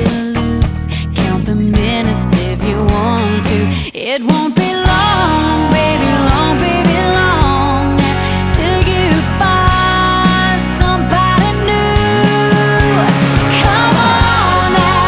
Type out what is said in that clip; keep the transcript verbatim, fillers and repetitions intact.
lose. Count the minutes if you want to. It won't be long, baby, long, baby.